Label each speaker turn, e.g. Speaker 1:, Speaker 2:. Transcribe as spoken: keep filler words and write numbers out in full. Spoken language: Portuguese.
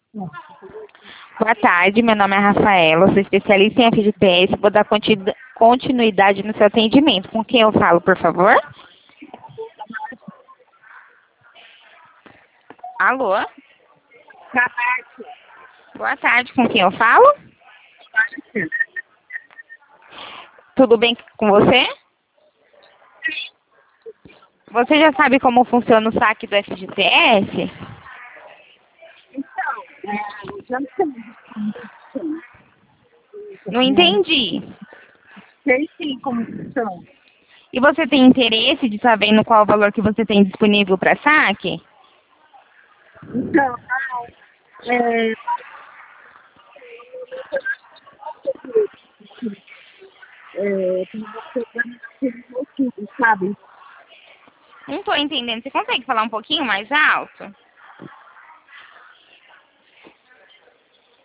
Speaker 1: Boa tarde, meu nome é Rafaela, sou especialista em F G T S, vou dar continu- continuidade no seu atendimento. Com quem eu falo, por favor? Alô? Boa tarde, com quem eu falo? Tudo bem com você? Você já sabe como funciona o saque do F G T S?
Speaker 2: É, já sei,
Speaker 1: Não entendi.
Speaker 2: sei sim como funciona.
Speaker 1: E você tem interesse de saber no qual o valor que você tem disponível para saque?
Speaker 2: Então, é, é, tem você naquele motivo, sabe?
Speaker 1: Não estou entendendo. Você consegue falar um pouquinho mais alto?